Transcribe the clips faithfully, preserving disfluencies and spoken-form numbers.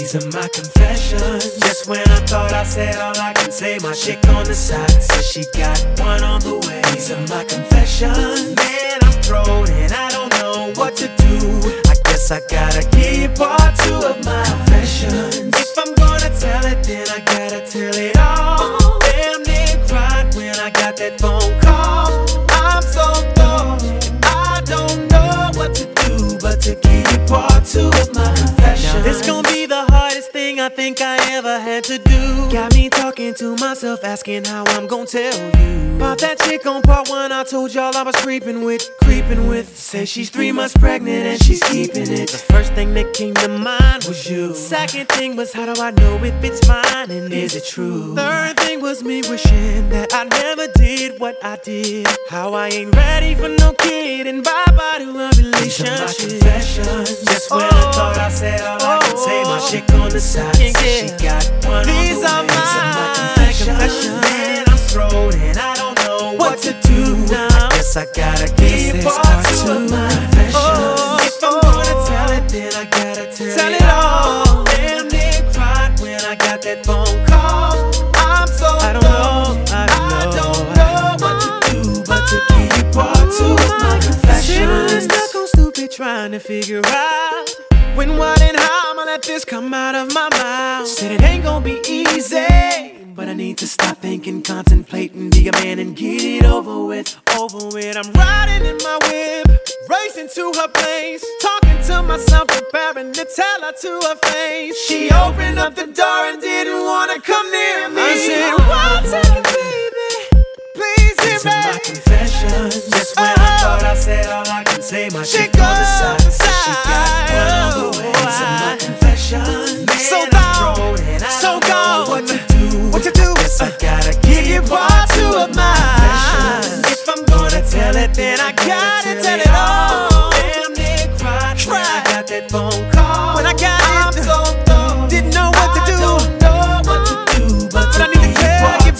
These are my confessions. Just when I thought I said all I can say, my chick on the side says she got one on the way. These are my confessions. Man, I'm thrown and I don't know what to do. I guess I gotta give part two of my confessions. If I'm gonna tell it, then I gotta tell it all. Damn near cried when I got that phone call. I'm so thrown, I don't know what to do but to give you part two of my confessions. Now this gon' be the hardest thing I think I ever had to do. Got me talking to myself, asking how I'm gon' tell you about that chick on part one I told y'all I was creeping with, creeping with. Say she's three months pregnant and she's keeping it. The first thing that came to mind was you. Second thing was, how do I know if it's mine and is it true? Third thing was me wishing that I never did what I did. How I ain't ready for no kid and bye-bye to a relationship. These are my confessions. Just when oh, I thought I said all oh, I can say, my chick on the side yeah, said she got one These on the way. These are my confessions. confessions. Man, I'm thrown and I don't know what, what to do now. I guess I gotta give part two of my confessions. Oh, if I'm gonna tell it, then I gotta tell, tell it all. Damn near cried when I got that phone call. I'm so I don't know, I don't, I don't know, know what to do but to give you part two of my confessions. Sitting stuck on stupid trying to figure out when, what, and how I'ma let this come out of my mouth. Said it ain't gonna be easy, but I need to stop thinking, contemplating, be a man and get it over with, over with. I'm riding in my whip, racing to her place, talking to myself, preparing to tell her to her face. She opened up the door and didn't wanna come near me. I said, what's up, baby? Please hear me. These are my confessions. Just when oh, I thought I said all I can say, my chick on the side said she got one on the way. These are my confessions. Man, so gone, and I so don't gone. Know what to do. What to do? Guess I gotta give you part two of my confessions. If I'm gonna tell it, then I gotta tell it all. Damn near cried when I got that phone call. When I got I'm it, so thrown, didn't know what to do. I don't know what to do, but, but I need to tell you,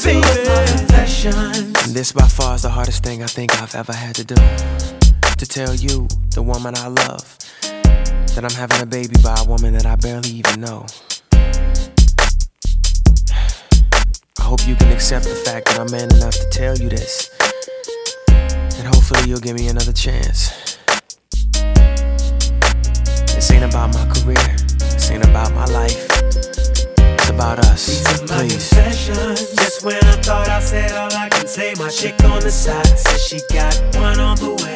baby. And this by far is the hardest thing I think I've ever had to do. To tell you, the woman I love, that I'm having a baby by a woman that I barely even know. I hope you can accept the fact that I'm man enough to tell you this, and hopefully you'll give me another chance. This ain't about my career, this ain't about my life, it's about us. These are my please. Confessions. Just when I thought I said all I can say, my chick on the side says she got one on the way.